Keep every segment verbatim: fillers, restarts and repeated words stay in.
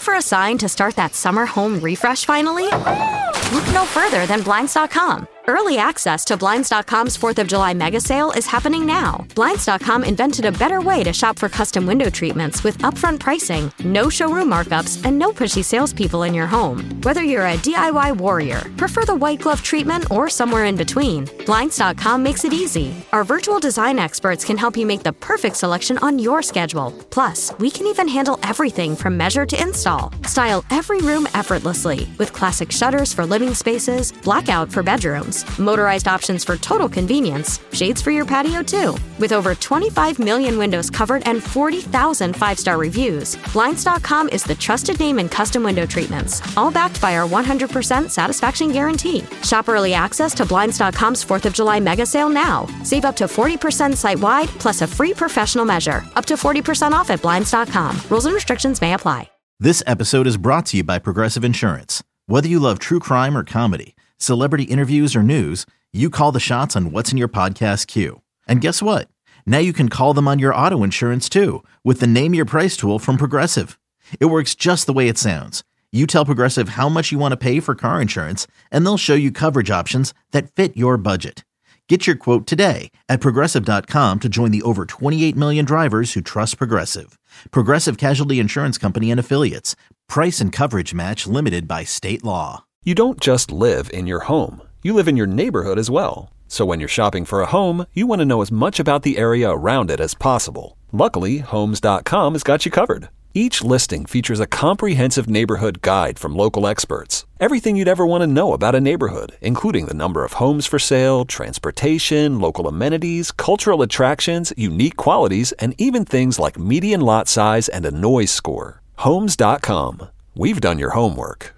for a sign to start that summer home refresh finally? Look no further than Blinds dot com. Early access to Blinds dot com's fourth of July mega sale is happening now. Blinds dot com invented a better way to shop for custom window treatments with upfront pricing, no showroom markups, and no pushy salespeople in your home. Whether you're a D I Y warrior, prefer the white glove treatment, or somewhere in between, Blinds dot com makes it easy. Our virtual design experts can help you make the perfect selection on your schedule. Plus, we can even handle everything from measure to install. Style every room effortlessly with classic shutters for living spaces, blackout for bedrooms, motorized options for total convenience, shades for your patio too. With over twenty-five million windows covered and forty thousand five-star reviews, Blinds dot com is the trusted name in custom window treatments, all backed by our one hundred percent satisfaction guarantee. Shop early access to Blinds dot com's fourth of July mega sale now. Save up to forty percent site-wide, plus a free professional measure. Up to forty percent off at Blinds dot com. Rules and restrictions may apply. This episode is brought to you by Progressive Insurance. Whether you love true crime or comedy, celebrity interviews or news, you call the shots on what's in your podcast queue. And guess what? Now you can call them on your auto insurance too with the Name Your Price tool from Progressive. It works just the way it sounds. You tell Progressive how much you want to pay for car insurance, and they'll show you coverage options that fit your budget. Get your quote today at Progressive dot com to join the over twenty-eight million drivers who trust Progressive. Progressive Casualty Insurance Company and Affiliates. Price and coverage match limited by state law. You don't just live in your home. You live in your neighborhood as well. So when you're shopping for a home, you want to know as much about the area around it as possible. Luckily, Homes dot com has got you covered. Each listing features a comprehensive neighborhood guide from local experts. Everything you'd ever want to know about a neighborhood, including the number of homes for sale, transportation, local amenities, cultural attractions, unique qualities, and even things like median lot size and a noise score. Homes dot com. We've done your homework.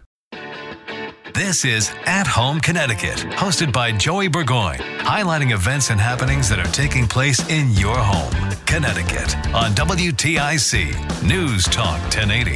This is At Home Connecticut, hosted by Joey Burgoyne, highlighting events and happenings that are taking place in your home, Connecticut, on W T I C News Talk ten eighty.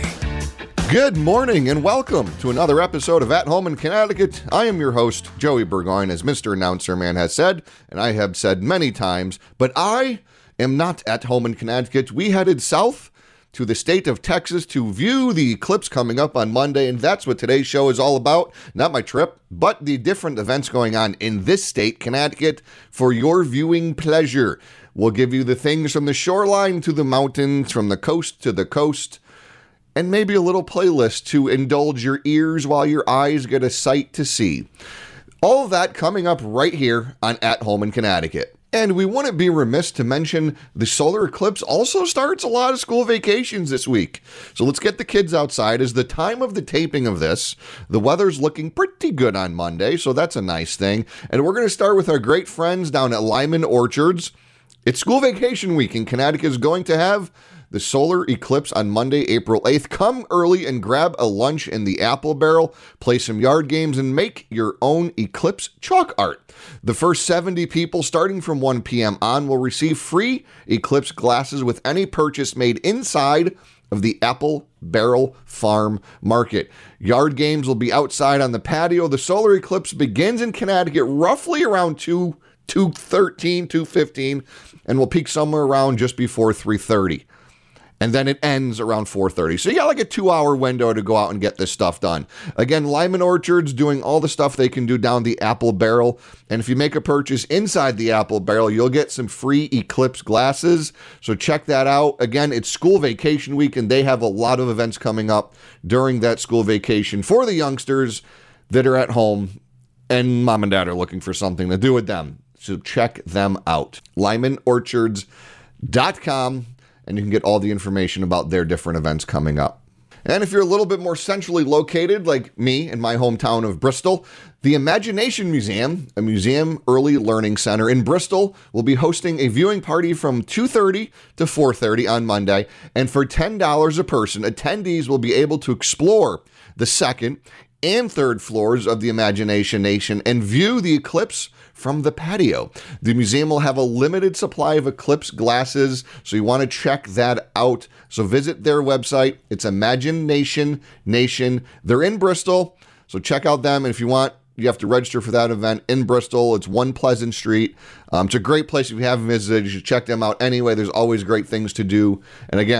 Good morning and welcome to another episode of At Home in Connecticut. I am your host, Joey Burgoyne, as Mister Announcer Man has said, and I have said many times, but I am not at home in Connecticut. We headed south to the state of Texas to view the eclipse coming up on Monday, and that's what today's show is all about. Not my trip, but the different events going on in this state, Connecticut, for your viewing pleasure. We'll give you the things from the shoreline to the mountains, from the coast to the coast, and maybe a little playlist to indulge your ears while your eyes get a sight to see. All of that coming up right here on At Home in Connecticut. And we wouldn't be remiss to mention the solar eclipse also starts a lot of school vacations this week. So let's get the kids outside. As the time of the taping of this, the weather's looking pretty good on Monday, so that's a nice thing. And we're going to start with our great friends down at Lyman Orchards. It's school vacation week, and Connecticut is going to have the solar eclipse on Monday, April eighth. Come early and grab a lunch in the Apple Barrel, play some yard games, and make your own eclipse chalk art. The first seventy people, starting from one p.m. on, will receive free eclipse glasses with any purchase made inside of the Apple Barrel Farm Market. Yard games will be outside on the patio. The solar eclipse begins in Connecticut roughly around two, two thirteen, two fifteen, and will peak somewhere around just before three thirty. And then it ends around four thirty. So you got like a two-hour window to go out and get this stuff done. Again, Lyman Orchards doing all the stuff they can do down the Apple Barrel. And if you make a purchase inside the Apple Barrel, you'll get some free eclipse glasses. So check that out. Again, it's school vacation week, and they have a lot of events coming up during that school vacation for the youngsters that are at home, and mom and dad are looking for something to do with them. So check them out. lyman orchards dot com. And you can get all the information about their different events coming up. And if you're a little bit more centrally located, like me in my hometown of Bristol, the Imagination Museum, a museum early learning center in Bristol, will be hosting a viewing party from two thirty to four thirty on Monday. And for ten dollars a person, attendees will be able to explore the second and third floors of the Imagination Nation and view the eclipse from the patio. The museum will have a limited supply of eclipse glasses, so you want to check that out. So visit their website. It's Imagination Nation. They're in Bristol, so check out them. And if you want, you have to register for that event in Bristol. It's One Pleasant Street. Um, it's a great place if you haven't visited. You should check them out anyway. There's always great things to do. And again,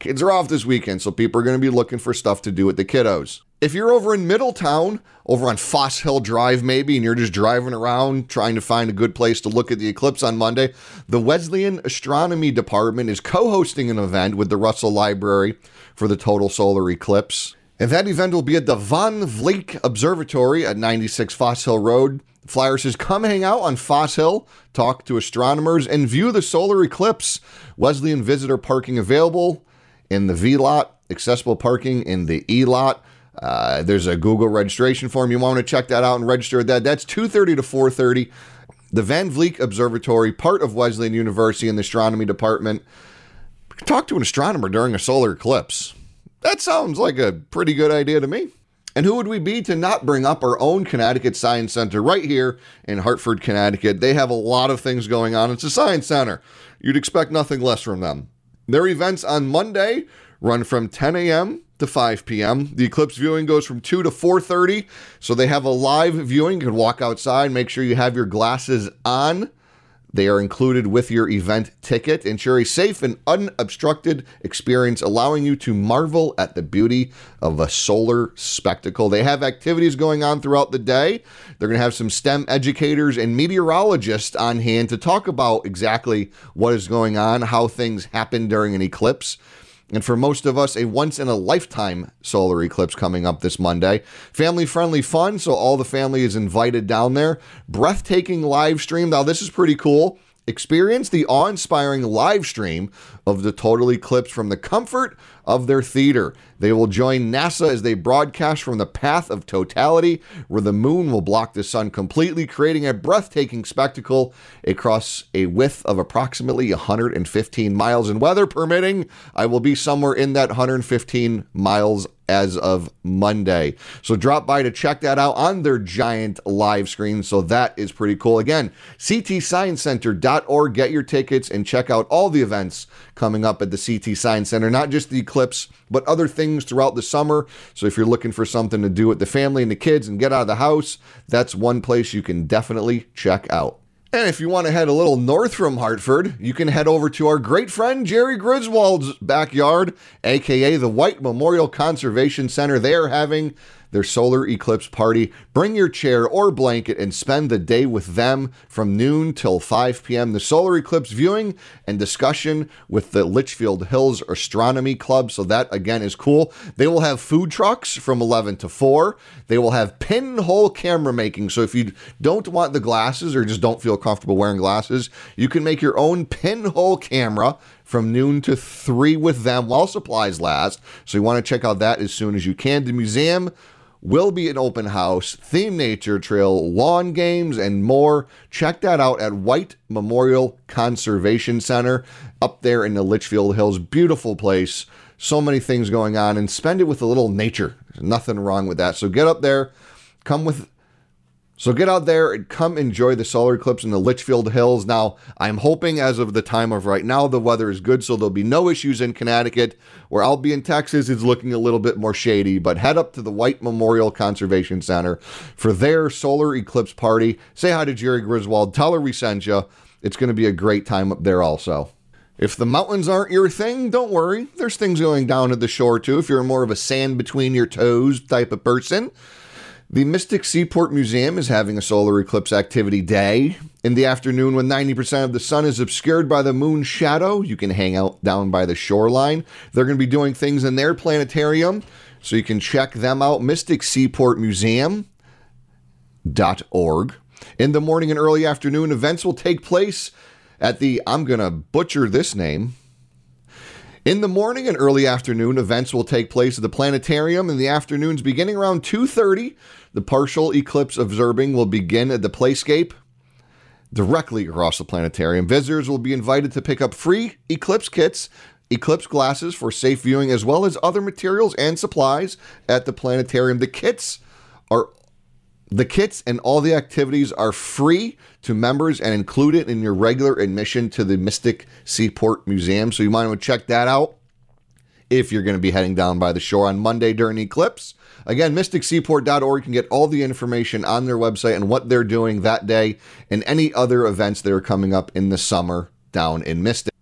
Kids are off this weekend, so people are going to be looking for stuff to do with the kiddos. If you're over in Middletown, over on Foss Hill Drive maybe, and you're just driving around trying to find a good place to look at the eclipse on Monday, the Wesleyan Astronomy Department is co-hosting an event with the Russell Library for the total solar eclipse. And that event will be at the Van Vleck Observatory at ninety-six Foss Hill Road. The flyer says, come hang out on Foss Hill, talk to astronomers, and view the solar eclipse. Wesleyan visitor parking available in the V lot, accessible parking in the E lot. Uh, there's a Google registration form. You want to check that out and register at that. That's two thirty to four thirty. The Van Vleck Observatory, part of Wesleyan University in the astronomy department. Talk to an astronomer during a solar eclipse. That sounds like a pretty good idea to me. And who would we be to not bring up our own Connecticut Science Center right here in Hartford, Connecticut? They have a lot of things going on. It's a science center. You'd expect nothing less from them. Their events on Monday run from ten a.m. to five p.m. The eclipse viewing goes from two to four thirty. So they have a live viewing. You can walk outside, make sure you have your glasses on. They are included with your event ticket. Ensure a safe and unobstructed experience, allowing you to marvel at the beauty of a solar spectacle. They have activities going on throughout the day. They're going to have some STEM educators and meteorologists on hand to talk about exactly what is going on, how things happen during an eclipse. And for most of us, a once-in-a-lifetime solar eclipse coming up this Monday. Family-friendly fun, so all the family is invited down there. Breathtaking live stream. Now, this is pretty cool. Experience the awe-inspiring live stream of the total eclipse from the comfort of their theater. They will join NASA as they broadcast from the path of totality, where the moon will block the sun completely, creating a breathtaking spectacle across a width of approximately one hundred fifteen miles. And weather permitting, I will be somewhere in that one hundred fifteen miles as of Monday. So drop by to check that out on their giant live screen. So that is pretty cool. Again, c t science center dot org. Get your tickets and check out all the events coming up at the C T Science Center, not just the eclipse, but other things throughout the summer. So if you're looking for something to do with the family and the kids and get out of the house, that's one place you can definitely check out. And if you want to head a little north from Hartford, you can head over to our great friend Jerry Griswold's backyard, aka the White Memorial Conservation Center. They are having their solar eclipse party. Bring your chair or blanket and spend the day with them from noon till five p.m. The solar eclipse viewing and discussion with the Litchfield Hills Astronomy Club. So that, again, is cool. They will have food trucks from eleven to four. They will have pinhole camera making. So if you don't want the glasses or just don't feel comfortable wearing glasses, you can make your own pinhole camera from noon to three with them while supplies last. So you want to check out that as soon as you can. The museum will be an open house, themed nature trail, lawn games, and more. Check that out at White Memorial Conservation Center up there in the Litchfield Hills. Beautiful place. So many things going on, and spend it with a little nature. There's nothing wrong with that. So get up there, come with So get out there and come enjoy the solar eclipse in the Litchfield Hills. Now, I'm hoping as of the time of right now, the weather is good, so there'll be no issues in Connecticut. Where I'll be in Texas, it's looking a little bit more shady, but head up to the White Memorial Conservation Center for their solar eclipse party. Say hi to Jerry Griswold. Tell her we sent you. It's going to be a great time up there also. If the mountains aren't your thing, don't worry. There's things going down at the shore, too, if you're more of a sand between your toes type of person. The Mystic Seaport Museum is having a solar eclipse activity day. In the afternoon, when ninety percent of the sun is obscured by the moon's shadow, you can hang out down by the shoreline. They're going to be doing things in their planetarium, so you can check them out, mystic seaport museum dot org. In the morning and early afternoon, events will take place at the, I'm going to butcher this name, In the morning and early afternoon, events will take place at the planetarium. In the afternoons, beginning around two thirty, the partial eclipse observing will begin at the Playscape directly across the planetarium. Visitors will be invited to pick up free eclipse kits, eclipse glasses for safe viewing, as well as other materials and supplies at the planetarium. The kits are The kits and all the activities are free to members and included in your regular admission to the Mystic Seaport Museum. So you might want to check that out if you're going to be heading down by the shore on Monday during the eclipse. Again, mystic seaport dot org. You can get all the information on their website and what they're doing that day and any other events that are coming up in the summer down in Mystic.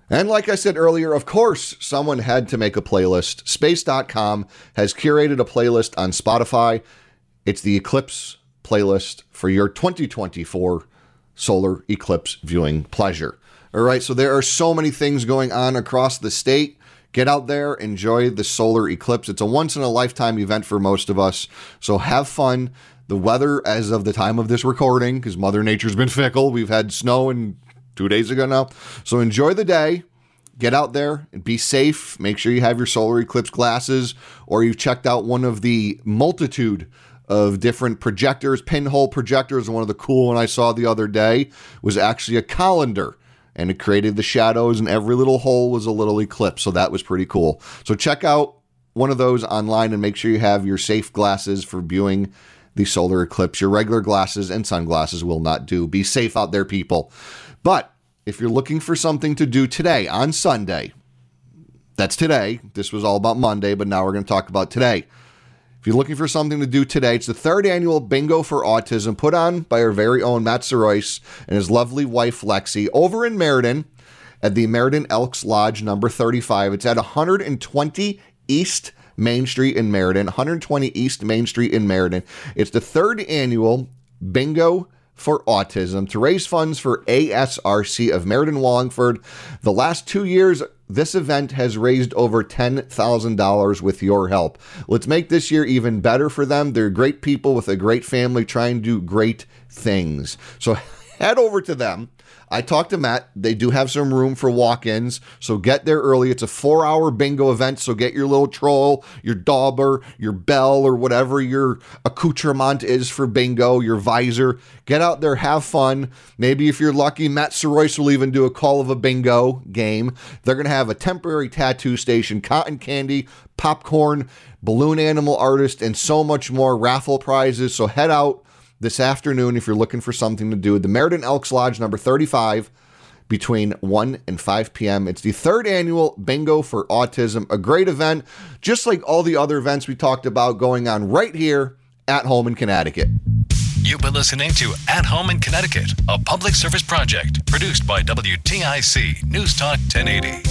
And like I said earlier, of course, someone had to make a playlist. Space dot com has curated a playlist on Spotify. It's the Eclipse playlist for your twenty twenty-four solar eclipse viewing pleasure. All right, so there are so many things going on across the state. Get out there, enjoy the solar eclipse. It's a once-in-a-lifetime event for most of us, so have fun. The weather, as of the time of this recording, because Mother Nature's been fickle, we've had snow and two days ago now. So enjoy the day. Get out there and be safe. Make sure you have your solar eclipse glasses, or you've checked out one of the multitude of different projectors. Pinhole projectors. One of the cool one I saw the other day was actually a colander, and it created the shadows, and every little hole was a little eclipse. So that was pretty cool. So check out one of those online and make sure you have your safe glasses for viewing the solar eclipse. Your regular glasses and sunglasses will not do. Be safe out there, people. But if you're looking for something to do today on Sunday, that's today. This was all about Monday, but now we're going to talk about today. If you're looking for something to do today, it's the third annual Bingo for Autism put on by our very own Matt Sarois and his lovely wife, Lexi, over in Meriden at the Meriden Elks Lodge number thirty-five. It's at one hundred twenty East Main Street in Meriden, one hundred twenty East Main Street in Meriden. It's the third annual Bingo for Autism to raise funds for A S R C of Meriden Wallingford. The last two years, this event has raised over ten thousand dollars with your help. Let's make this year even better for them. They're great people with a great family trying to do great things. So head over to them. I talked to Matt. They do have some room for walk-ins, so get there early. It's a four-hour bingo event, so get your little troll, your dauber, your bell, or whatever your accoutrement is for bingo, your visor. Get out there, have fun. Maybe if you're lucky, Matt Sarois will even do a call of a bingo game. They're going to have a temporary tattoo station, cotton candy, popcorn, balloon animal artist, and so much more, raffle prizes. So head out this afternoon if you're looking for something to do. The Meriden Elks Lodge number thirty-five between one and five p.m. It's the third annual Bingo for Autism, a great event, just like all the other events we talked about going on right here at home in Connecticut. You've been listening to At Home in Connecticut, a public service project produced by W T I C News Talk ten eighty.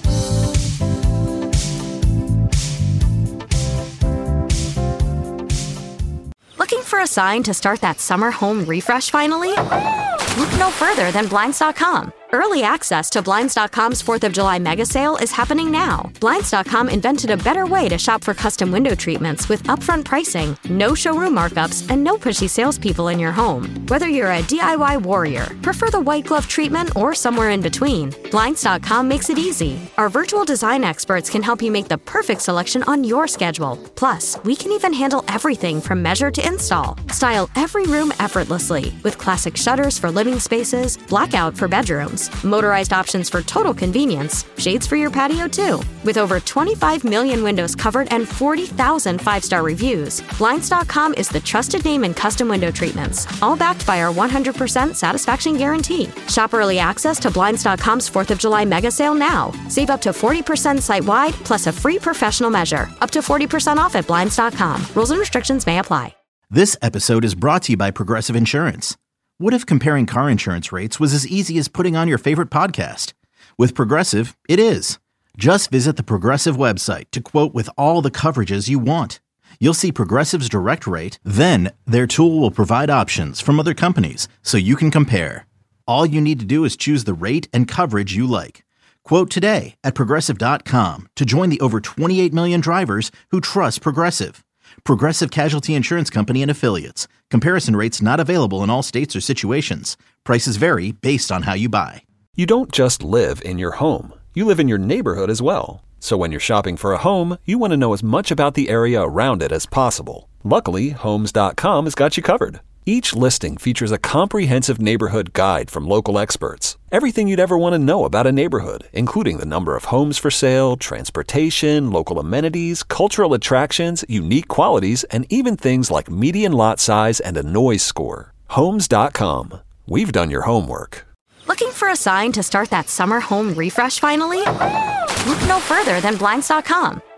Looking for a sign to start that summer home refresh finally? Look no further than Blinds dot com. Early access to Blinds dot com's fourth of July mega sale is happening now. Blinds dot com invented a better way to shop for custom window treatments with upfront pricing, no showroom markups, and no pushy salespeople in your home. Whether you're a D I Y warrior, prefer the white glove treatment, or somewhere in between, Blinds dot com makes it easy. Our virtual design experts can help you make the perfect selection on your schedule. Plus, we can even handle everything from measure to install. Style every room effortlessly with classic shutters for living spaces, blackout for bedrooms, motorized options for total convenience, shades for your patio too. With over twenty-five million windows covered and forty thousand five-star reviews, Blinds dot com is the trusted name in custom window treatments, all backed by our one hundred percent satisfaction guarantee. Shop early access to Blinds dot com's fourth of July mega sale now. Save up to forty percent site-wide, plus a free professional measure. Up to forty percent off at Blinds dot com. Rules and restrictions may apply. This episode is brought to you by Progressive Insurance. What if comparing car insurance rates was as easy as putting on your favorite podcast? With Progressive, it is. Just visit the Progressive website to quote with all the coverages you want. You'll see Progressive's direct rate, then their tool will provide options from other companies so you can compare. All you need to do is choose the rate and coverage you like. Quote today at Progressive dot com to join the over twenty-eight million drivers who trust Progressive. Progressive Casualty Insurance Company and Affiliates. Comparison rates not available in all states or situations. Prices vary based on how you buy. You don't just live in your home. You live in your neighborhood as well. So when you're shopping for a home, you want to know as much about the area around it as possible. Luckily, Homes dot com has got you covered. Each listing features a comprehensive neighborhood guide from local experts. Everything you'd ever want to know about a neighborhood, including the number of homes for sale, transportation, local amenities, cultural attractions, unique qualities, and even things like median lot size and a noise score. Homes dot com. We've done your homework. Looking for a sign to start that summer home refresh finally? Look no further than Blinds dot com.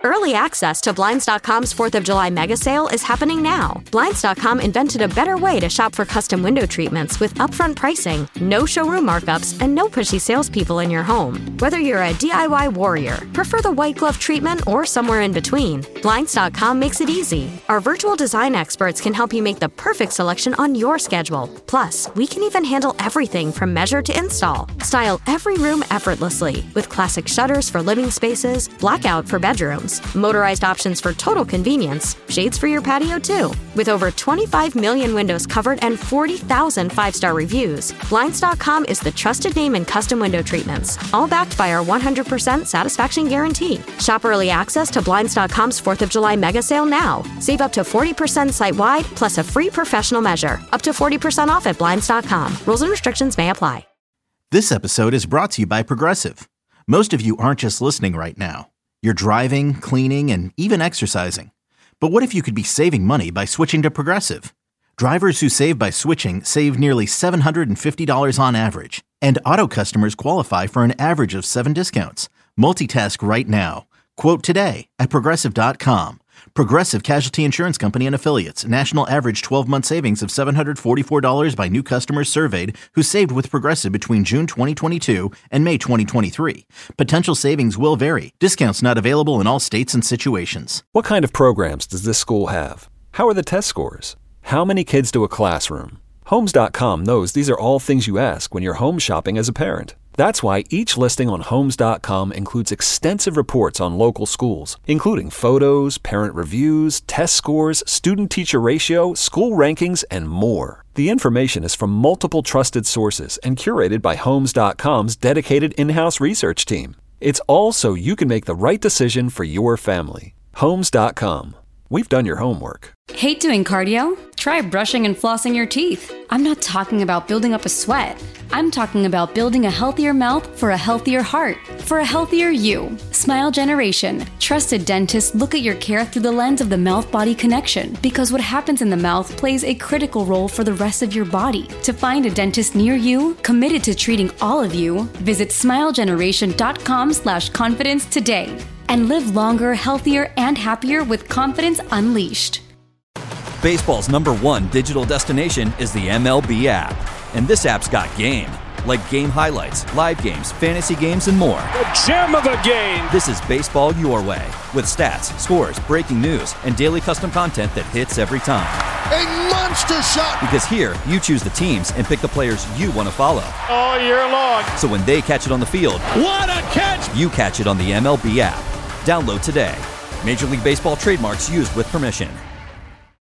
Early access to Blinds dot com's fourth of July mega sale is happening now. Blinds dot com invented a better way to shop for custom window treatments with upfront pricing, no showroom markups, and no pushy salespeople in your home. Whether you're a D I Y warrior, prefer the white glove treatment, or somewhere in between, Blinds dot com makes it easy. Our virtual design experts can help you make the perfect selection on your schedule. Plus, we can even handle everything from measure to install. Style every room effortlessly with classic shutters for living spaces, blackout for bedrooms, motorized options for total convenience, shades for your patio too. With over twenty-five million windows covered and forty thousand five-star reviews, Blinds dot com is the trusted name in custom window treatments, all backed by our one hundred percent satisfaction guarantee. Shop early access to Blinds dot com's fourth of July mega sale now. Save up to forty percent site-wide, plus a free professional measure. Up to forty percent off at Blinds dot com. Rules and restrictions may apply. This episode is brought to you by Progressive. Most of you aren't just listening right now. You're driving, cleaning, and even exercising. But what if you could be saving money by switching to Progressive? Drivers who save by switching save nearly seven hundred fifty dollars on average. And auto customers qualify for an average of seven discounts. Multitask right now. Quote today at Progressive dot com. Progressive Casualty Insurance Company and Affiliates. National average twelve-month savings of seven hundred forty-four dollars by new customers surveyed who saved with Progressive between June twenty twenty-two and May twenty twenty-three. Potential savings will vary. Discounts not available in all states and situations. What kind of programs does this school have? How are the test scores? How many kids do a classroom? Homes dot com knows these are all things you ask when you're home shopping as a parent. That's why each listing on Homes dot com includes extensive reports on local schools, including photos, parent reviews, test scores, student-teacher ratio, school rankings, and more. The information is from multiple trusted sources and curated by Homes dot com's dedicated in-house research team. It's all so you can make the right decision for your family. Homes dot com. We've done your homework. Hate doing cardio? Try brushing and flossing your teeth. I'm not talking about building up a sweat. I'm talking about building a healthier mouth for a healthier heart, for a healthier you. Smile Generation. Trusted dentists look at your care through the lens of the mouth-body connection, because what happens in the mouth plays a critical role for the rest of your body. To find a dentist near you, committed to treating all of you, visit smile generation dot com slash confidence today. And live longer, healthier, and happier with confidence unleashed. Baseball's number one digital destination is the M L B app. And this app's got game. Like game highlights, live games, fantasy games, and more. The gem of a game! This is baseball your way. With stats, scores, breaking news, and daily custom content that hits every time. A monster shot! Because here, you choose the teams and pick the players you want to follow. All year long. So when they catch it on the field, what a catch! You catch it on the M L B app. Download today. Major League Baseball trademarks used with permission.